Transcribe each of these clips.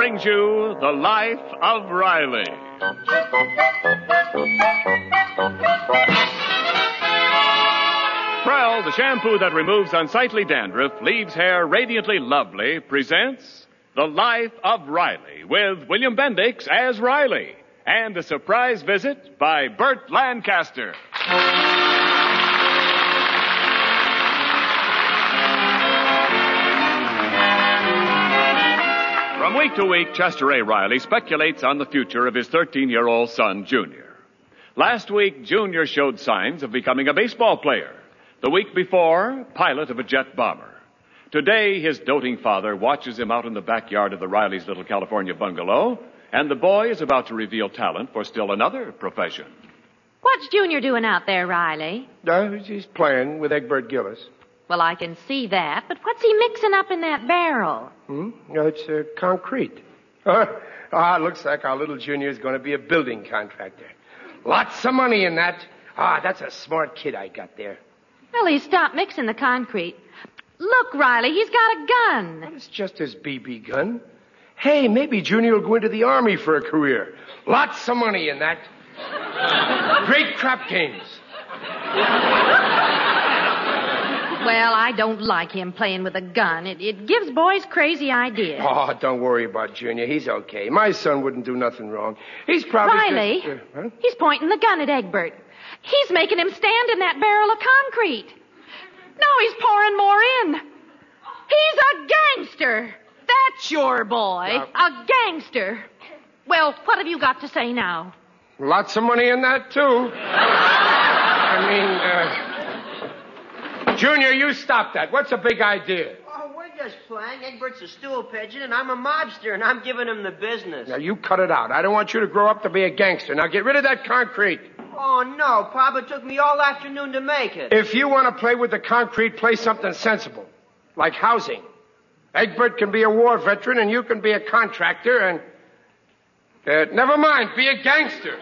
brings you The Life of Riley. Prell, the shampoo that removes unsightly dandruff, leaves hair radiantly lovely, presents The Life of Riley with William Bendix as Riley and a surprise visit by Burt Lancaster. From week to week, Chester A. Riley speculates on the future of his 13-year-old son, Junior. Last week, Junior showed signs of becoming a baseball player. The week before, pilot of a jet bomber. Today, his doting father watches him out in the backyard of the Riley's little California bungalow, and the boy is about to reveal talent for still another profession. What's Junior doing out there, Riley? He's playing with Egbert Gillis. Well, I can see that, but what's he mixing up in that barrel? It's concrete. Looks like our little Junior is going to be a building contractor. Lots of money in that. That's a smart kid I got there. Well, he stopped mixing the concrete. Look, Riley, he's got a gun. Well, it's just his BB gun. Hey, maybe Junior will go into the Army for a career. Lots of money in that. Great crap games. Well, I don't like him playing with a gun. It gives boys crazy ideas. Oh, don't worry about Junior. He's okay. My son wouldn't do nothing wrong. He's probably... Riley, he's pointing the gun at Egbert. He's making him stand in that barrel of concrete. Now he's pouring more in. He's a gangster. That's your boy. A gangster. Well, what have you got to say now? Lots of money in that, too. Junior, you stop that. What's the big idea? Oh, we're just playing. Egbert's a stool pigeon, and I'm a mobster, and I'm giving him the business. Now, you cut it out. I don't want you to grow up to be a gangster. Now, get rid of that concrete. Oh, no, Pop. It took me all afternoon to make it. If you want to play with the concrete, play something sensible, like housing. Egbert can be a war veteran, and you can be a contractor, and... never mind, be a gangster.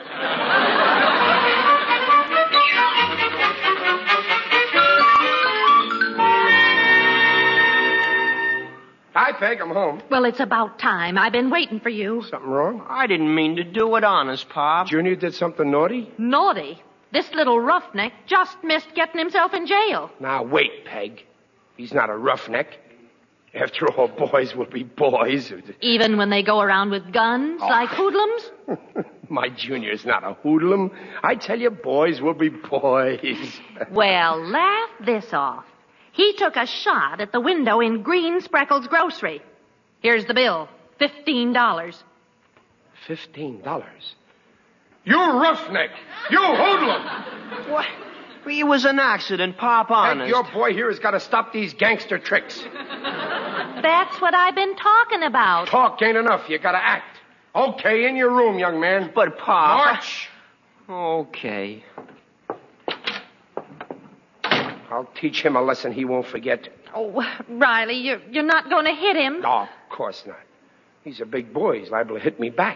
Hi, Peg, I'm home. Well, it's about time. I've been waiting for you. Something wrong? I didn't mean to do it, honest, Pop. Junior did something naughty? Naughty? This little roughneck just missed getting himself in jail. Now, wait, Peg. He's not a roughneck. After all, boys will be boys. Even when they go around with guns, like hoodlums? My Junior's not a hoodlum. I tell you, boys will be boys. Well, laugh this off. He took a shot at the window in Green Spreckles Grocery. Here's the bill. $15. $15? You roughneck! You hoodlum! What? It was an accident, Pop, honest. Hey, your boy here has got to stop these gangster tricks. That's what I've been talking about. Talk ain't enough. You got to act. Okay, in your room, young man. But, Pop... March! Okay. I'll teach him a lesson he won't forget. Oh, Riley, you're not going to hit him. No, of course not. He's a big boy. He's liable to hit me back.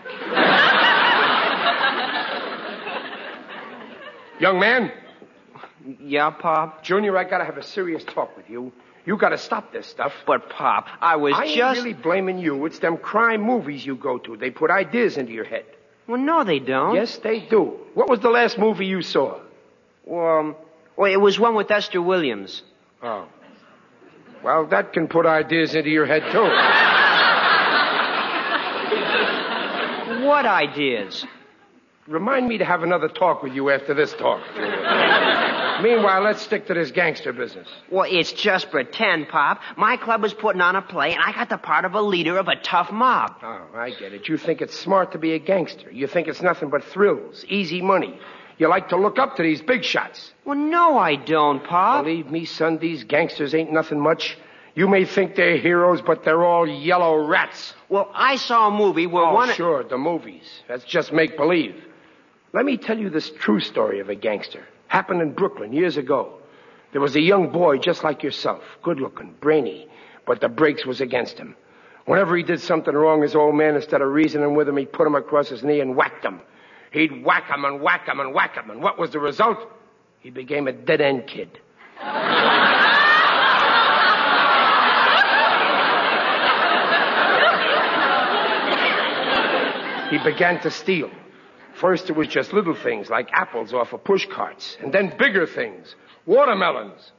Young man? Yeah, Pop? Junior, I got to have a serious talk with you. You got to stop this stuff. But, Pop, I ain't really blaming you. It's them crime movies you go to. They put ideas into your head. Well, no, they don't. Yes, they do. What was the last movie you saw? Well, it was one with Esther Williams. Oh. Well, that can put ideas into your head, too. What ideas? Remind me to have another talk with you after this talk. Meanwhile, let's stick to this gangster business. Well, it's just pretend, Pop. My club is putting on a play, and I got the part of a leader of a tough mob. Oh, I get it. You think it's smart to be a gangster. You think it's nothing but thrills, easy money. You like to look up to these big shots. Well, no, I don't, Pop. Believe me, son, these gangsters ain't nothing much. You may think they're heroes, but they're all yellow rats. Well, I saw a movie where Sure, the movies. That's just make-believe. Let me tell you this true story of a gangster. Happened in Brooklyn years ago. There was a young boy just like yourself, good-looking, brainy, but the brakes was against him. Whenever he did something wrong, his old man, instead of reasoning with him, he'd put him across his knee and whacked him. He'd whack him and whack him and whack him. And what was the result? He became a dead-end kid. He began to steal. First, it was just little things like apples off of push carts, and then bigger things, watermelons.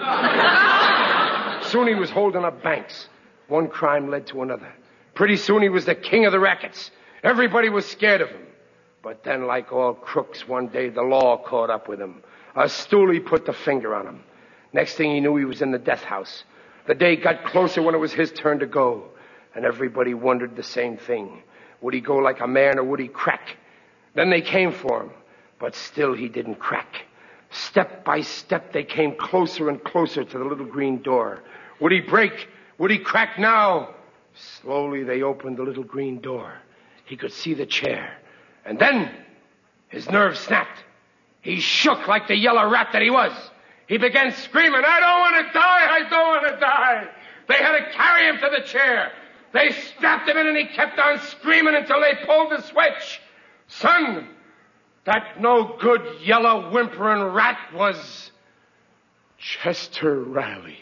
Soon he was holding up banks. One crime led to another. Pretty soon he was the king of the rackets. Everybody was scared of him. But then, like all crooks, one day the law caught up with him. A stoolie put the finger on him. Next thing he knew, he was in the death house. The day got closer when it was his turn to go. And everybody wondered the same thing. Would he go like a man or would he crack? Then they came for him. But still he didn't crack. Step by step, they came closer and closer to the little green door. Would he break? Would he crack now? Slowly they opened the little green door. He could see the chair. And then his nerves snapped. He shook like the yellow rat that he was. He began screaming, "I don't want to die! I don't want to die!" They had to carry him to the chair. They strapped him in and he kept on screaming until they pulled the switch. Son, that no good yellow whimpering rat was Chester Riley.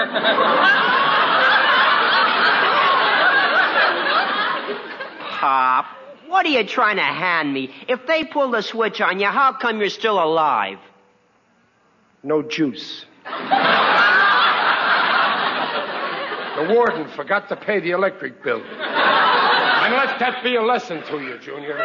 Pop, what are you trying to hand me? If they pull the switch on you, how come you're still alive? No juice. The warden forgot to pay the electric bill. And let that be a lesson to you, Junior.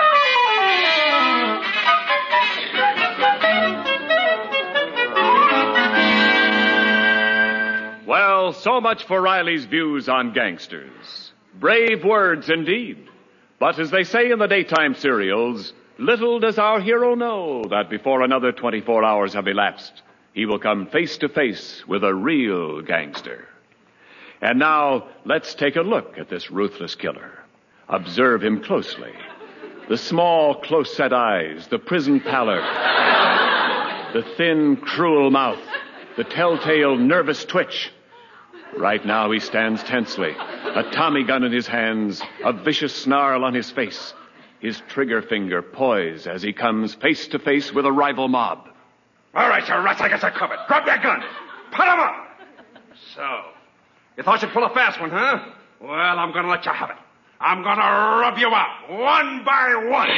Well, so much for Riley's views on gangsters. Brave words indeed. But as they say in the daytime serials, little does our hero know that before another 24 hours have elapsed, he will come face to face with a real gangster. And now, let's take a look at this ruthless killer. Observe him closely. The small, close-set eyes, the prison pallor, the thin, cruel mouth, the telltale nervous twitch. Right now he stands tensely, a Tommy gun in his hands, a vicious snarl on his face, his trigger finger poised as he comes face to face with a rival mob. All right, you rats, I guess I covered. Grab that gun. Put him up. So, you thought you'd pull a fast one, huh? Well, I'm going to let you have it. I'm going to rub you out, one by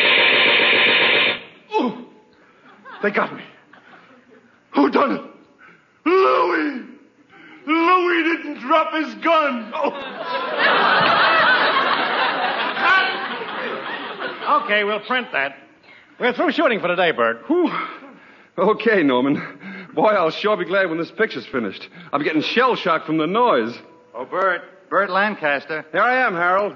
one. Ooh, they got me. Who done it? Louie! Louie didn't drop his gun. Oh. Okay, we'll print that. We're through shooting for today, Bert. Whew. Okay, Norman. Boy, I'll sure be glad when this picture's finished. I'm getting shell-shocked from the noise. Oh, Bert. Bert Lancaster. Here I am, Harold.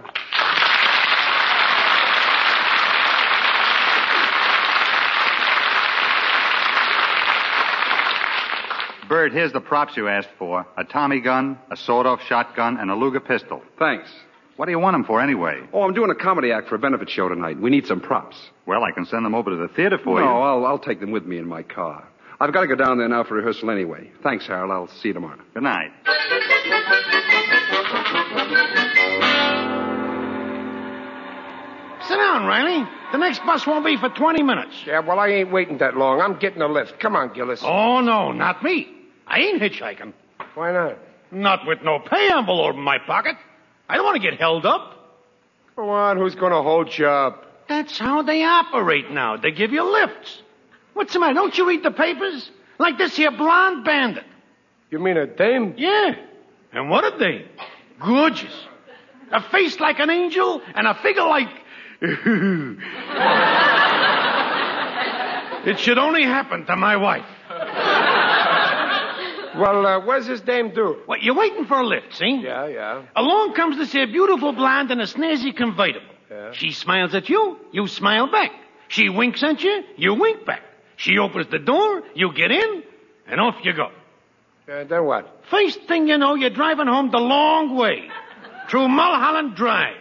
Bert, here's the props you asked for. A Tommy gun, a sawed-off shotgun, and a Luger pistol. Thanks. What do you want them for anyway? Oh, I'm doing a comedy act for a benefit show tonight. We need some props. Well, I can send them over to the theater for you. No, I'll take them with me in my car. I've got to go down there now for rehearsal anyway. Thanks, Harold. I'll see you tomorrow. Good night. Sit down, Riley. The next bus won't be for 20 minutes. Yeah, well, I ain't waiting that long. I'm getting a lift. Come on, Gillis. Oh, no, not me. I ain't hitchhiking. Why not? Not with no pay envelope in my pocket. I don't want to get held up. Go on, who's going to hold you up? That's how they operate now. They give you lifts. What's the matter? Don't you read the papers? Like this here blonde bandit. You mean a dame? Yeah. And what a dame. Gorgeous. A face like an angel and a figure like... It should only happen to my wife. Well, what does this dame do? What, you're waiting for a lift, see? Yeah. Along comes this here beautiful blonde in a snazzy convertible. Yeah. She smiles at you, you smile back. She winks at you, you wink back. She opens the door, you get in, and off you go. Then what? First thing you know, you're driving home the long way. Through Mulholland Drive.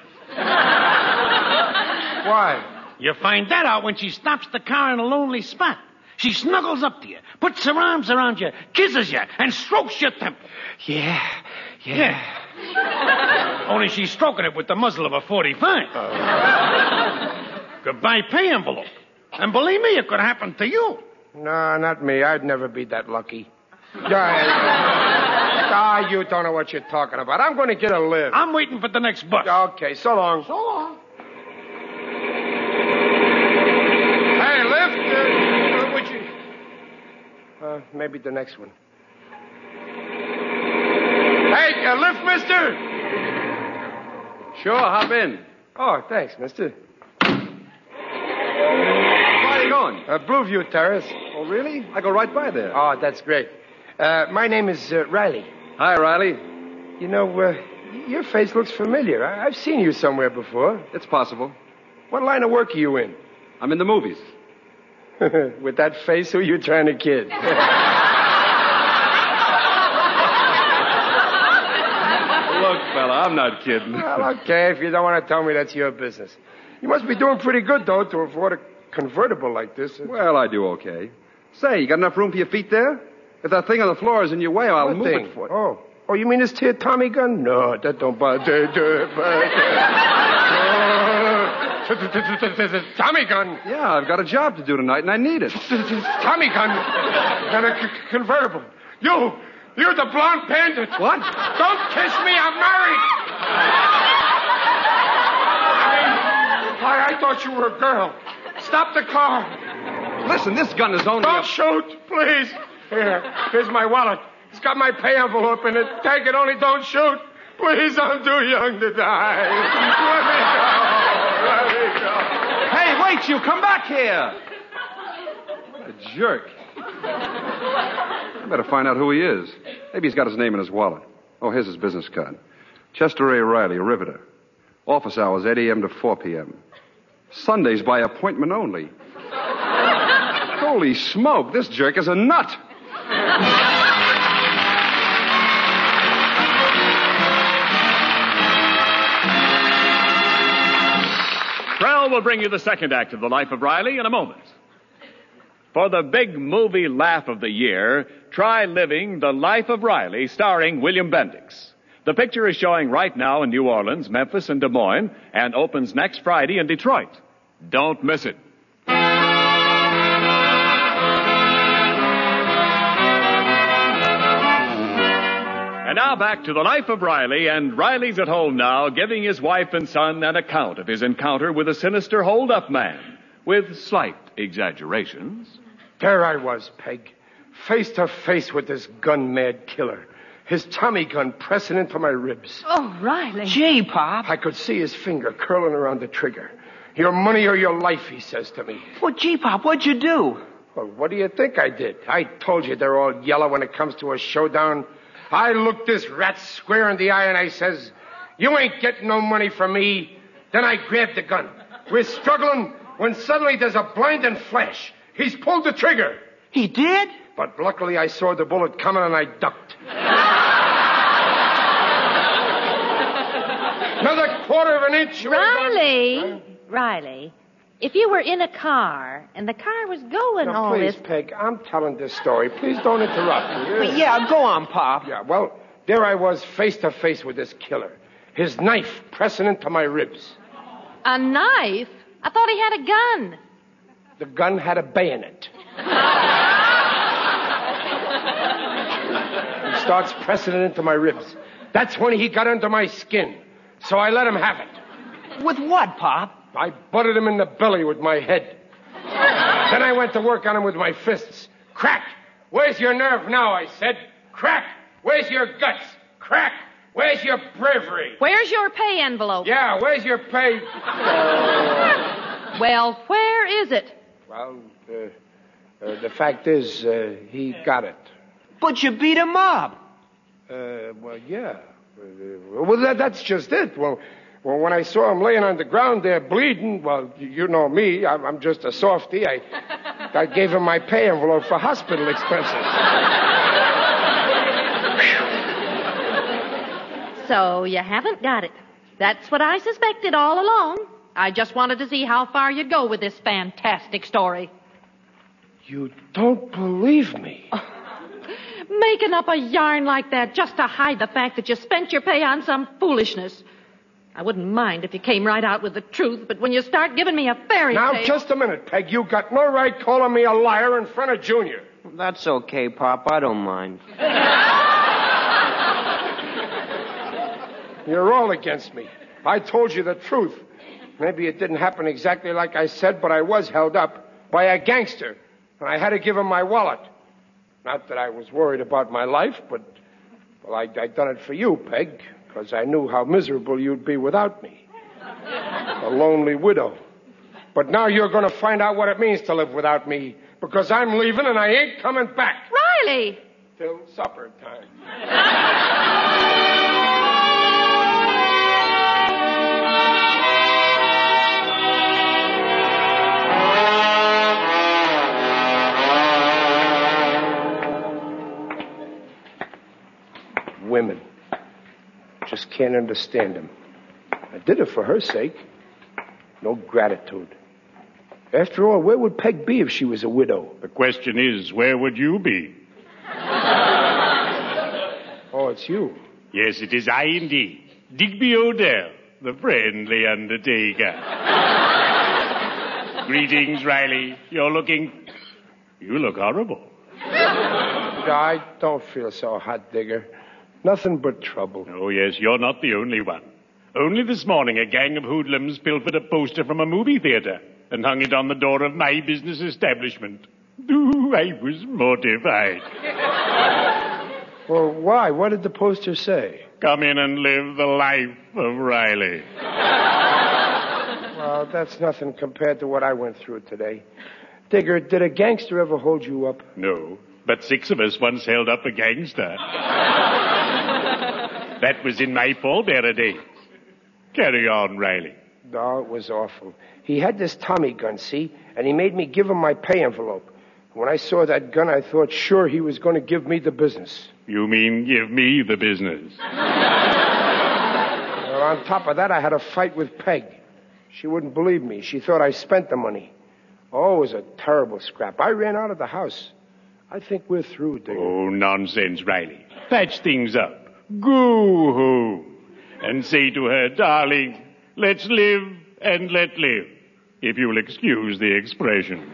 Why? You find that out when she stops the car in a lonely spot. She snuggles up to you, puts her arms around you, kisses you, and strokes your temple. Yeah. Only she's stroking it with the muzzle of a .45. Goodbye pay envelope. And believe me, it could happen to you. No, not me. I'd never be that lucky. You don't know what you're talking about. I'm going to get a lift. I'm waiting for the next bus. Okay, so long. So long. Maybe the next one. Hey, lift, mister? Sure, hop in. Oh, thanks, mister. Where are you going? Blueview Terrace. Oh, really? I go right by there. Oh, that's great. My name is Riley. Hi, Riley. You know, your face looks familiar. I've seen you somewhere before. It's possible. What line of work are you in? I'm in the movies. With that face, who are you trying to kid? Look, fella, I'm not kidding. Well, okay, if you don't want to tell me, that's your business. You must be doing pretty good, though, to afford a convertible like this. Well, I do okay. Say, you got enough room for your feet there? If that thing on the floor is in your way, I'll move it for you. Oh, you mean this here Tommy gun? No, that don't bother. Tommy gun? Yeah, I've got a job to do tonight, and I need it. Tommy gun? And a convertible. You're the blonde bandit. What? Don't kiss me, I'm married. I thought you were a girl. Stop the car. Listen, this gun is only Don't shoot, please. Here's my wallet. It's got my pay envelope in it. Take it, only don't shoot. Please, I'm too young to die. Let me go. Hey, wait, you come back here. What a jerk. I better find out who he is. Maybe he's got his name in his wallet. Oh, here's his business card. Chester A. Riley, Riveter. Office hours, 8 a.m. to 4 p.m. Sundays by appointment only. Holy smoke, this jerk is a nut. Prell will bring you the second act of The Life of Riley in a moment. For the big movie laugh of the year, try living The Life of Riley starring William Bendix. The picture is showing right now in New Orleans, Memphis, and Des Moines, and opens next Friday in Detroit. Don't miss it. And now back to The Life of Riley, and Riley's at home now, giving his wife and son an account of his encounter with a sinister hold-up man, with slight exaggerations. There I was, Peg, face to face with this gun-mad killer. His Tommy gun pressing into my ribs. Oh, Riley. Gee, Pop. I could see his finger curling around the trigger. Your money or your life, he says to me. Well, gee, Pop, what'd you do? Well, what do you think I did? I told you they're all yellow when it comes to a showdown. I looked this rat square in the eye and I says, you ain't getting no money from me. Then I grabbed the gun. We're struggling when suddenly there's a blinding flash. He's pulled the trigger. He did? But luckily I saw the bullet coming and I ducked. Another quarter of an inch. Riley, if you were in a car and the car was going Now, all please, this... Peg, I'm telling this story. Please don't interrupt me. But yeah, go on, Pop. Yeah, well, there I was face to face with this killer. His knife pressing into my ribs. A knife? I thought he had a gun. The gun had a bayonet. He starts pressing it into my ribs. That's when he got under my skin. So I let him have it. With what, Pop? I butted him in the belly with my head. Then I went to work on him with my fists. Crack! Where's your nerve now, I said. Crack! Where's your guts? Crack! Where's your bravery? Where's your pay envelope? Yeah, where's your pay? Well, where is it? Well, the fact is, he got it. But you beat him up. Well, yeah. Well, that's just it. Well, when I saw him laying on the ground there bleeding, well, you know me, I'm just a softy. I gave him my pay envelope for hospital expenses. So you haven't got it. That's what I suspected all along. I just wanted to see how far you'd go with this fantastic story. You don't believe me? Making up a yarn like that just to hide the fact that you spent your pay on some foolishness. I wouldn't mind if you came right out with the truth, but when you start giving me a fairy tale... Now, just a minute, Peg. You got no right calling me a liar in front of Junior. That's okay, Pop. I don't mind. You're all against me. I told you the truth. Maybe it didn't happen exactly like I said, but I was held up by a gangster, and I had to give him my wallet. Not that I was worried about my life, but, well, I done it for you, Peg, because I knew how miserable you'd be without me. A lonely widow. But now you're going to find out what it means to live without me, because I'm leaving and I ain't coming back. Riley! Till supper time. Women. Just can't understand them. I did it for her sake. No gratitude. After all, where would Peg be if she was a widow? The question is, where would you be? Oh, it's you. Yes, it is I indeed. Digby Odell, the friendly undertaker. Greetings, Riley. You look horrible. I don't feel so hot, Digger. Nothing but trouble. Oh, yes, you're not the only one. Only this morning, a gang of hoodlums pilfered a poster from a movie theater and hung it on the door of my business establishment. Ooh, I was mortified. Well, why? What did the poster say? Come in and live the life of Riley. Well, that's nothing compared to what I went through today. Digger, did a gangster ever hold you up? No, but 6 of us once held up a gangster. That was in my pallbearer days. Carry on, Riley. No, it was awful. He had this Tommy gun, see? And he made me give him my pay envelope. When I saw that gun, I thought sure he was going to give me the business. You mean give me the business? Well, on top of that, I had a fight with Peg. She wouldn't believe me. She thought I spent the money. Oh, it was a terrible scrap. I ran out of the house. I think we're through, Digger. Oh, nonsense, Riley. Patch things up. Go home and say to her, darling, let's live and let live, if you'll excuse the expression.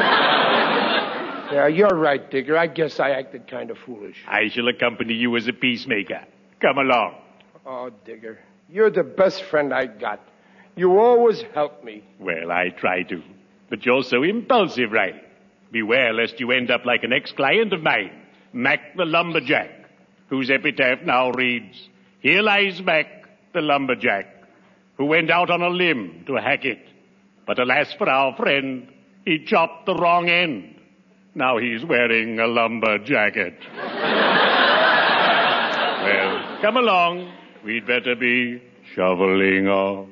Yeah, you're right, Digger. I guess I acted kind of foolish. I shall accompany you as a peacemaker. Come along. Oh, Digger, you're the best friend I got. You always help me. Well, I try to. But you're so impulsive, Riley. Beware lest you end up like an ex-client of mine, Mac the Lumberjack, whose epitaph now reads, "Here lies Mac the Lumberjack, who went out on a limb to hack it. But alas for our friend, he chopped the wrong end. Now he's wearing a lumber jacket." Well, come along. We'd better be shoveling off.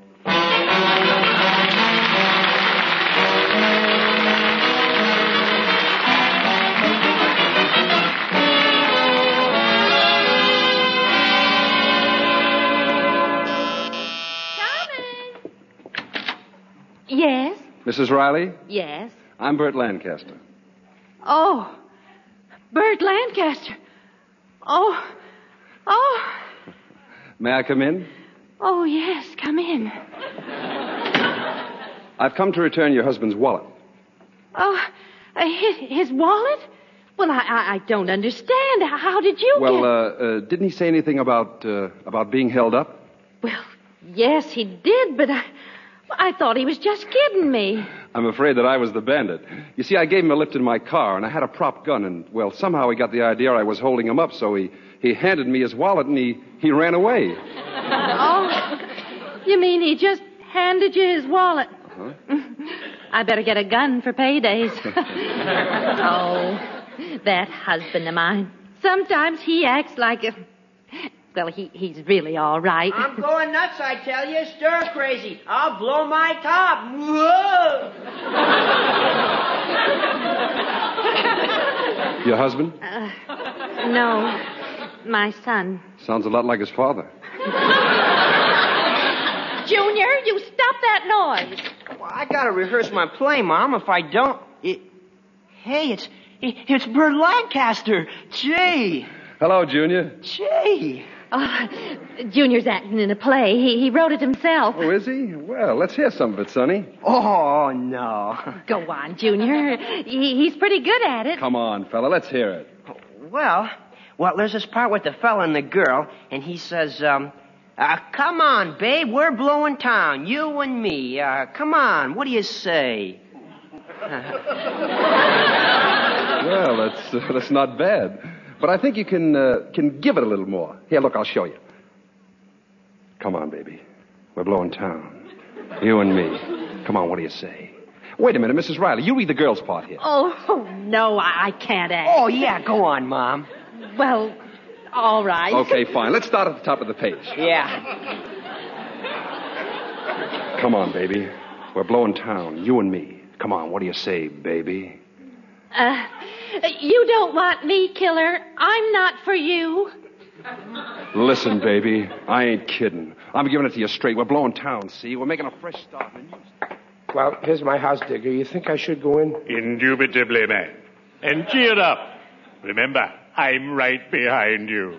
Yes? Mrs. Riley? Yes. I'm Bert Lancaster. Oh, Bert Lancaster. Oh. May I come in? Oh, yes, come in. I've come to return your husband's wallet. Oh, his wallet? Well, I don't understand. How did you get... Didn't he say anything about being held up? Well, yes, he did, but I thought he was just kidding me. I'm afraid that I was the bandit. You see, I gave him a lift in my car, and I had a prop gun, and, well, somehow he got the idea I was holding him up, so he handed me his wallet, and he ran away. Oh, you mean he just handed you his wallet? Uh-huh. I better get a gun for paydays. Oh, that husband of mine. Sometimes he acts like a... Well, he's really all right. I'm going nuts, I tell you. Stir crazy. I'll blow my top. Whoa! Your husband? No, my son. Sounds a lot like his father. Junior, you stop that noise. Well, I gotta rehearse my play, Mom. If I don't... Hey, it's Bert Lancaster. Jay. Hello, Junior. Jay. Junior's acting in a play. He wrote it himself. Oh, is he? Well, let's hear some of it, Sonny. Oh, no. Go on, Junior. He's pretty good at it. Come on, fella, let's hear it. Well, there's this part with the fella and the girl, and he says, come on, babe, we're blowing town, you and me. Come on, what do you say? Well, that's not bad. But I think you can give it a little more. Here, look, I'll show you. Come on, baby. We're blowing town. You and me. Come on, what do you say? Wait a minute, Mrs. Riley. You read the girl's part here. Oh, no, I can't act. Oh, yeah, go on, Mom. Well, all right. Okay, fine. Let's start at the top of the page. Yeah. Come on, baby. We're blowing town. You and me. Come on, what do you say, baby? You don't want me, killer. I'm not for you. Listen, baby. I ain't kidding. I'm giving it to you straight. We're blowing town, see? We're making a fresh start. Well, here's my house, Digger. You think I should go in? Indubitably, man. And cheer up. Remember, I'm right behind you.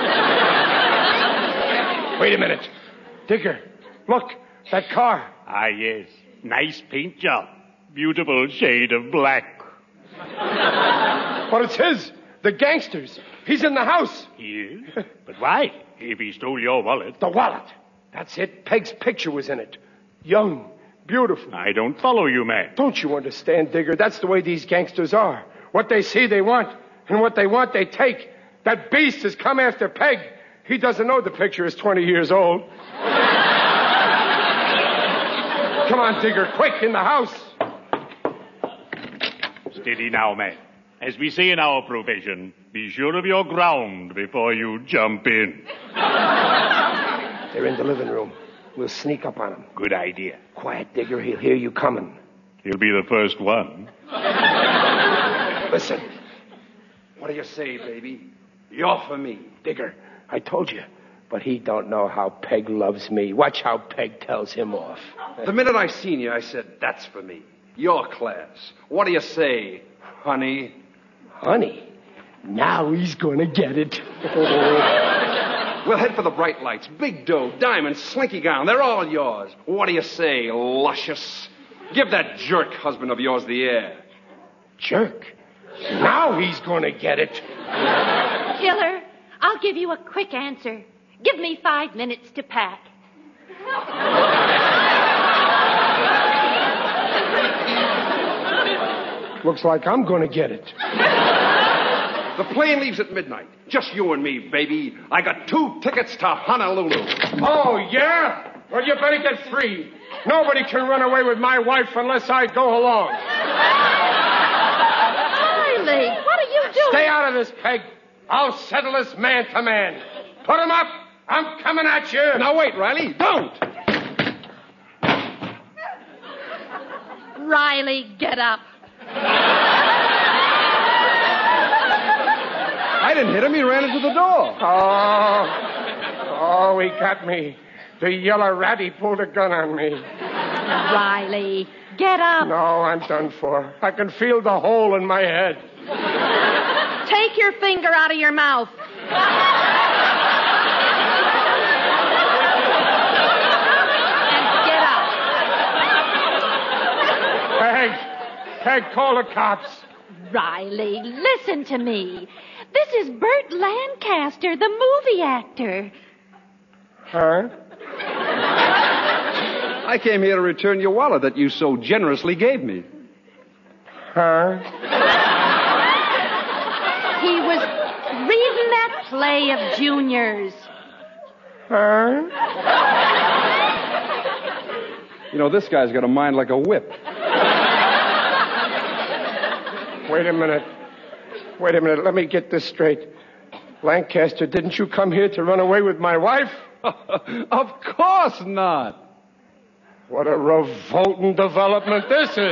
Wait a minute. Digger, look, that car. Ah, yes. Nice paint job. Beautiful shade of black. But it's his. The gangster's. He's in the house. He is? But why? If he stole your wallet. The wallet. That's it. Peg's picture was in it. Young, beautiful. I don't follow you, man. Don't you understand, Digger? That's the way these gangsters are. What they see, they want. And what they want, they take. That beast has come after Peg. He doesn't know the picture is 20 years old. Come on, Digger, quick, in the house. Steady now, man. As we say in our profession, be sure of your ground before you jump in. They're in the living room. We'll sneak up on them. Good idea. Quiet, Digger. He'll hear you coming. He'll be the first one. Listen. What do you say, baby? You're for me. Digger, I told you. But he don't know how Peg loves me. Watch how Peg tells him off. The minute I seen you, I said, that's for me. Your class. What do you say, honey? Honey? Now he's gonna get it. We'll head for the bright lights. Big dough, diamonds, slinky gown. They're all yours. What do you say, luscious? Give that jerk husband of yours the air. Jerk? Now he's gonna get it. Killer, I'll give you a quick answer. Give me 5 minutes to pack. Looks like I'm gonna get it. The plane leaves at midnight. Just you and me, baby. I got 2 tickets to Honolulu. Oh, yeah? Well, you better get free. Nobody can run away with my wife unless I go along. Riley, what are you doing? Stay out of this, Peg. I'll settle this man to man. Put him up. I'm coming at you. Now, wait, Riley. Don't. Riley, get up. I didn't hit him. He ran into the door. Oh, he got me. The yellow rat, he pulled a gun on me. Riley, get up. No, I'm done for. I can feel the hole in my head. Take your finger out of your mouth. Peg, call the cops. Riley, listen to me. This is Burt Lancaster, the movie actor. Huh? I came here to return your wallet that you so generously gave me. Huh? He was reading that play of Junior's. Huh? You know, this guy's got a mind like a whip. Wait a minute. Let me get this straight. Lancaster, didn't you come here to run away with my wife? Of course not. What a revolting development this is.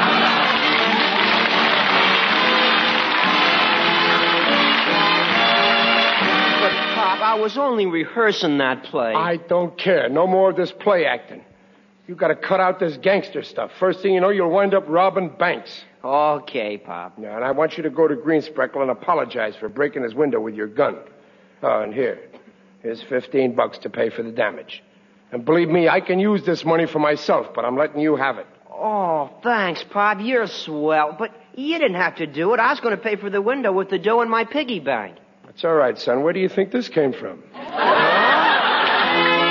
But, Pop, I was only rehearsing that play. I don't care. No more of this play acting. You got to cut out this gangster stuff. First thing you know, you'll wind up robbing banks. Okay, Pop. Yeah, and I want you to go to Greenspreckle and apologize for breaking his window with your gun. Oh, and here's $15 to pay for the damage. And believe me, I can use this money for myself, but I'm letting you have it. Oh, thanks, Pop. You're swell. But you didn't have to do it. I was going to pay for the window with the dough in my piggy bank. That's all right, son. Where do you think this came from?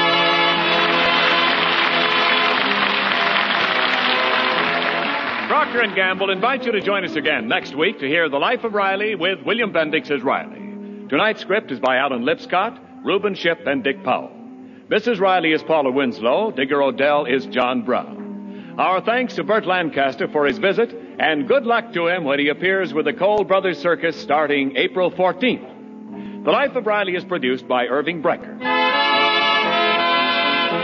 Brought Procter & Gamble invite you to join us again next week to hear The Life of Riley with William Bendix as Riley. Tonight's script is by Alan Lipscott, Reuben Ship, and Dick Powell. Mrs. Riley is Paula Winslow. Digger Odell is John Brown. Our thanks to Burt Lancaster for his visit, and good luck to him when he appears with the Cole Brothers Circus starting April 14th. The Life of Riley is produced by Irving Brecker.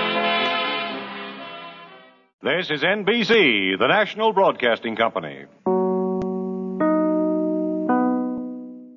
This is NBC, the national broadcasting company.